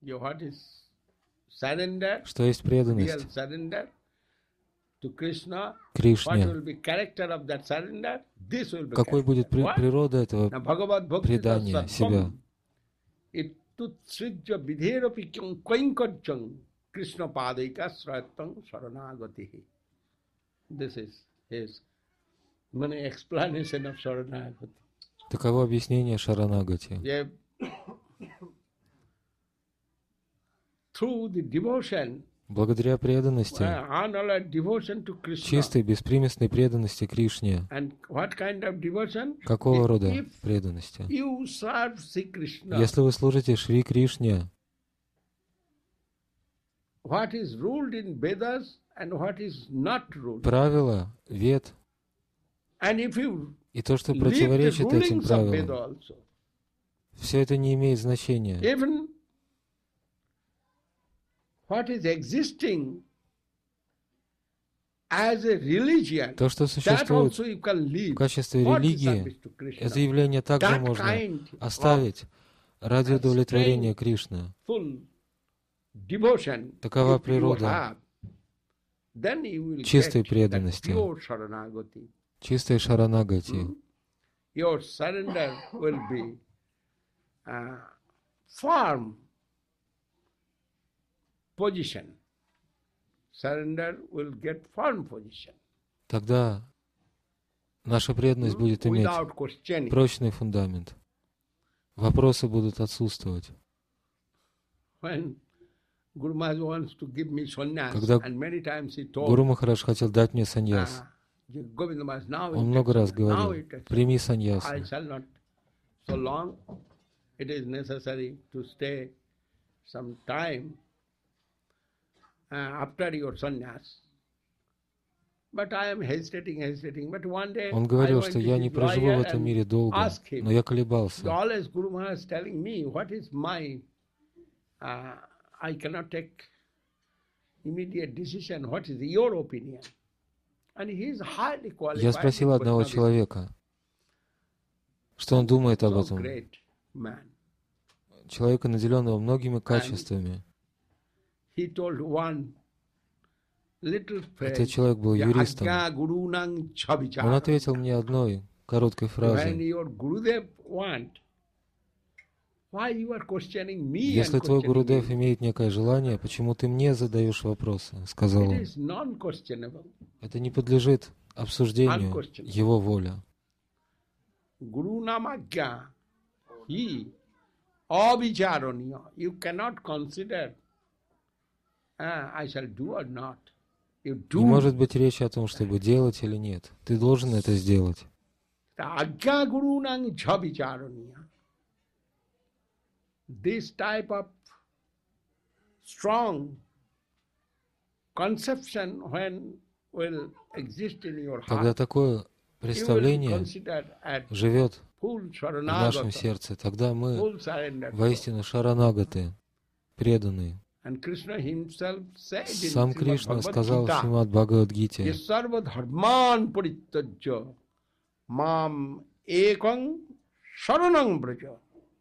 What is surrender? Что есть Real преданность surrender to Krishna. What Кришне? will be character of that surrender? This will be Какой будет character. What? природа этого Now, Bhagavad Bhakti предания себя? Ittutsrijya vidheropi kainkarjam Krishna padaika sratang saranagati. This is his explanation of Saranagati. Таково объяснение Шаранагати. Yeah. Through the devotion, Благодаря преданности, unalloyed devotion to Krishna. чистой, беспримесной преданности Кришне. And what kind of devotion? Какого рода If преданности? you serve Sri Krishna, Если вы служите Шри Кришне, what is ruled in Vedas and what is not ruled. правила, вед And if you и то, что leave the противоречит этим rulings of Veda правилам, also, все это не имеет значения. even what is existing as a religion, То, что that существует also you can leave в качестве for the религии, service to Krishna. это явление также That можно kind оставить ради удовлетворения Кришны. full devotion, Такова if you природа have, then you will чистой get that преданности, pure Saranagati. чистой Шаранагати. Your surrender will be firm position. Surrender will get firm position. Тогда наша преданность будет иметь Without questioning. прочный фундамент. Вопросы будут отсутствовать. When Guru Maharaj wants to give me sannyas, Когда and many times he told, Гуру Махарадж хотел дать мне саньяс. Govinda Maharaj, now Он it много takes раз now говорил: it takes прими I саньясу. shall not. So long it is necessary to stay some time after your sannyas. But I am hesitating. But one day Он I говорил, went что to я his не проживу в lawyer этом and мире долго, asked him. но я колебался. Always Guru Maharaj telling me what is my, I cannot take immediate decision. What is your opinion? And he is highly qualified. Я спросил одного человека, что он думает об So этом. great man. Человека, наделенного многими качествами. He told one little phrase. Этот человек был юристом. Ajna gurunang chavichara. Он ответил мне одной короткой When фразой: your Gurudev want, why you are questioning me? если and твой questioning Гурудев me? имеет некое желание, почему ты мне задаешь вопросы? Сказал It он. is non-questionable. Это не подлежит обсуждению, его воля. Guru namagya, he abhicharaniya. You cannot consider, I shall do or not. You do. Не может быть речи о том, чтобы делать или нет. Ты должен это сделать. Agya gurunang jhabicharaniya. This type of strong conception when will exist in your Когда heart, такое you will be представление considered as живет full в нашем Sharanagata, сердце, тогда мы full surrender. воистину шаранагаты, преданные. And Krishna himself said in Сам Srimad Кришна Bhagavad сказал в Gita, Шримад Бхагавад-гите: Yasarva dharman parityajya mam ekang sharanang braja.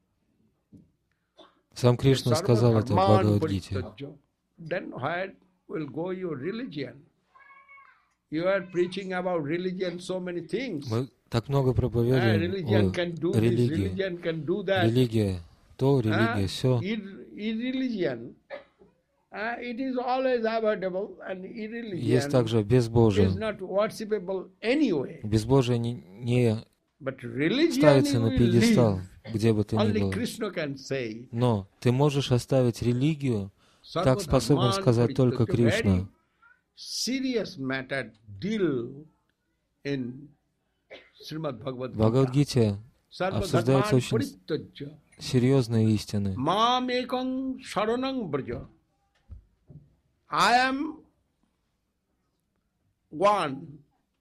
Сам Кришна сказал это в Бхагавад-гите. Then where will go your religion? You are preaching about religion so many things. Мы так много проповедуем Religion о can do this, религии. religion can do that. Религия то, религия все. Irreligion. It is always avoidable, and Есть irreligion также is безбожие. not worshipable anyway. Безбожие не But religion ставится you на will пьедестал, leave. где бы ты ни Only был. Krishna can say. Но ты можешь оставить религию, так способен сказать только Кришна. Serious matter deal in Srimad Bhagavad В Gita. Бхагавад-гите обсуждаются очень Parittajya. серьезные истины. Mam ekang sharanang braja. I am one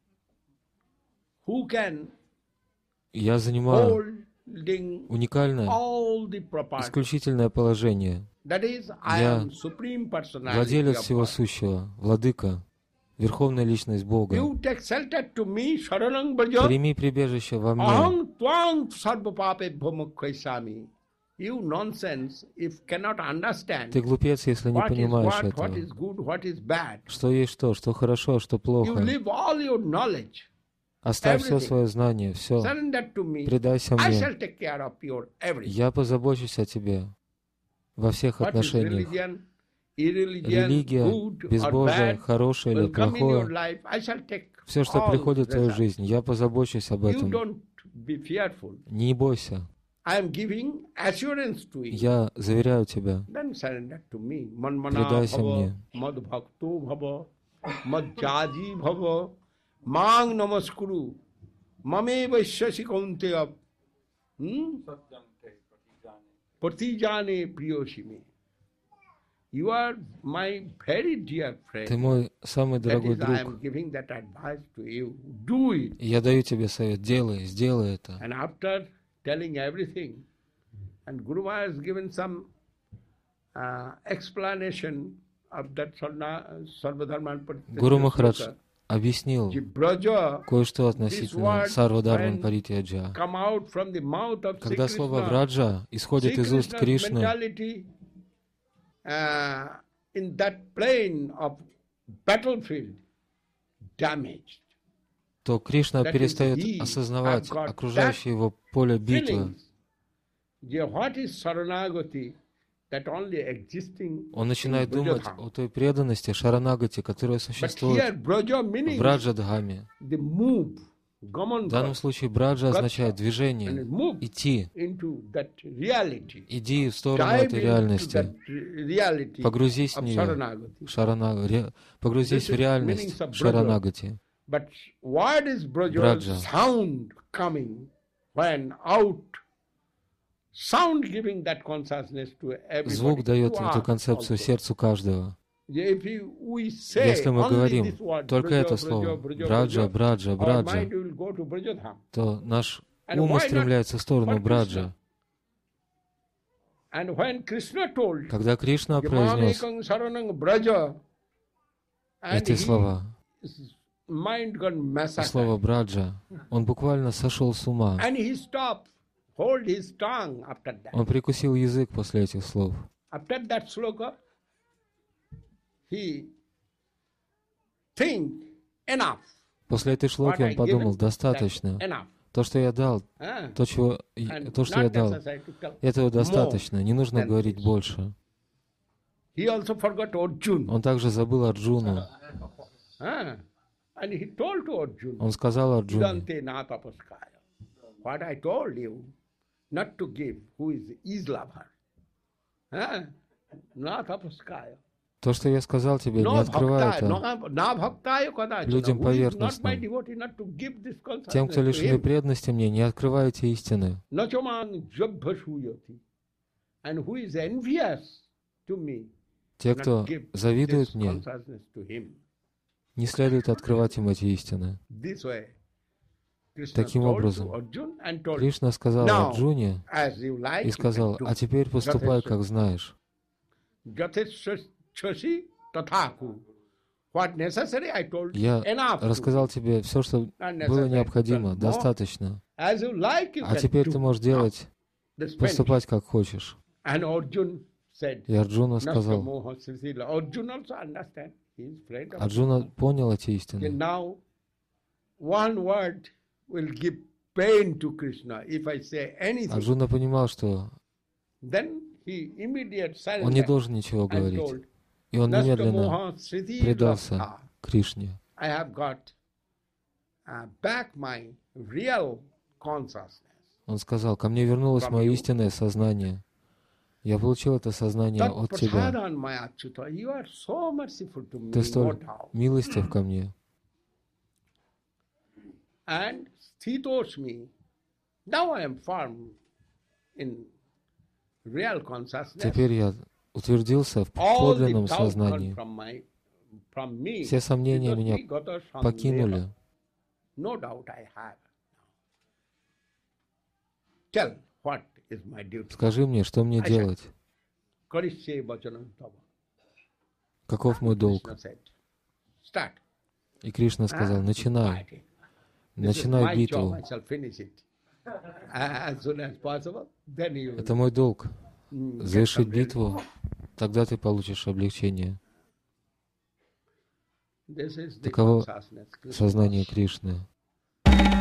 who can Я занимаю holding уникальное, all the property. исключительное положение. That is, I Я am supreme personality владелец of всего God. сущего, владыка, верховная личность Бога. You take shelter to me, sharanang braja. Прими прибежище во мне. Aham tvang sarva pape bhumukhaisami. You nonsense if cannot understand Ты глупец, если не what is понимаешь what этого. is good, what is bad. Что есть что хорошо, что You плохо. leave all your knowledge, Оставь все everything. свое знание, все. Surrender to me. Предайся I мне. shall take care of your everything. Я позабочусь о тебе во всех What is отношениях. religion, irreligion, Религия, good or безбожие, bad, хорошее или will come in your плохое, life. I shall take все, что all приходит в твою results. жизнь, я позабочусь об You этом. don't be fearful. Не бойся. I am giving assurance to you. Я заверяю тебя. Then surrender to me. Manmana Предайся bhava, мне. madbhakto bhava, madjaji bhava, mang namaskuru, mame vaishasi kaunteya, pratijane priyoshime. You are my very dear Ты friend. мой самый That дорогой is, I друг. am giving that advice to you. Do it. И я даю тебе совет. Сделай это. And after telling everything, and Guru Maharaj has given some explanation of that Sarvadharman Гуру Махарадж Parityaja. объяснил Braja кое-что относительно Сарвадхарман Паритьяджа. come out from the mouth of Когда Sri слово Krishna, «враджа» исходит из уст Krishna's Кришны, mentality in that plane of battlefield damaged. то Кришна That перестает means he осознавать have got окружающее его поле битвы. Feelings. Yeah, what is Saranagati? That only existing Он in начинает думать Brajadham. о той преданности Шаранагати, которая But существует here Braja в meaning Браджадхаме. the move, В gaman данном случае Браджа означает движение, and move идти. into that reality. Иди в сторону Dive этой into реальности. that reality Погрузись в of нее. Saranagati. Погрузись This в is реальность meanings of Шаранагати. But what is Braja's Braja. sound coming when out? Sound giving that consciousness to everybody. Звук дает to эту us концепцию also. сердцу каждого. We say Если мы only говорим this word, только Braja, это Braja, слово, Braja, Браджа, Braja, Браджа, our Браджа, mind will go to Brajadham. то наш And ум why not устремляется в сторону for Браджа. And when Krishna told, Когда Кришна произнес Yamamekang Saranang Braja, and эти слова, his mind got слово massacred. Браджа, он буквально сошел с ума. And he stopped, hold his tongue after that. Он прикусил язык после этих слов. After that sloka, he think enough. После этой шлоки он подумал, достаточно. Enough. То, что я дал, And то, что я not дал, necessary to tell этого достаточно. Не нужно than говорить this. больше. He also forgot Arjun. Он также забыл Арджуну. And he told to Arjun, Он сказал Арджуне, Dante na tapaskaya. What I told you, not to give, who is lover. Na tapaskaya. то, что я сказал тебе, не No открывай bhaktaya, это na bhaktaya kadachana. людям Who is not поверхностным. my devotee, not to give this Тем, кто consciousness to лишены him. преданности мне, не открывайте истины. Nachaman jabhasuyati. And who is envious to me, Те, not кто give завидует this мне, consciousness to him. не следует открывать им эти истины. This way, Krishna Таким told образом, to Arjun and told, Кришна сказал Now, Арджуне as you like, и you сказал, can do. а теперь поступай, как знаешь. Jatheshwasi tathaku. What necessary, I told you, Я enough. to рассказал тебе все, что Not было necessary. необходимо, More. достаточно. As you like, you А can теперь do. ты можешь делать, This finish. поступать, как хочешь. And Arjun said, И Арджуна сказал, Nastamoha Srisila. Arjun also understand. He is friend of Арджуна понял эти Okay, истины. now, one word will give pain to Krishna. If I say anything, Арджуна понимал, что then he immediately он не surrendered должен ничего and говорить. told, И он немедленно Nastamoha Sriti предался Latha. Кришне. I have got back my real consciousness. Он сказал, ко мне вернулось From мое you. истинное сознание. Я получил это сознание Tat от тебя. prasadan maya achyuta. You are so merciful to me, Ты no столь doubt. милостив ко мне. And sthitosmi. Now I am firm in real consciousness. Теперь я утвердился в All the подлинном doubt сознании. gone from me. Все сомнения Because меня we got us from покинули. there. No doubt I have. Tell what is my duty. Скажи мне, что мне делать? Karishye vachanam tava. Каков мой долг? Krishna said, start. И Кришна сказал, начинай. Fighting. This is Начинай my job, битву. I shall finish it. as soon as possible, then you Это will мой долг. get Завершить some relief. битву, тогда ты получишь облегчение. This is the Таково consciousness, Krishna сознание consciousness. Кришны.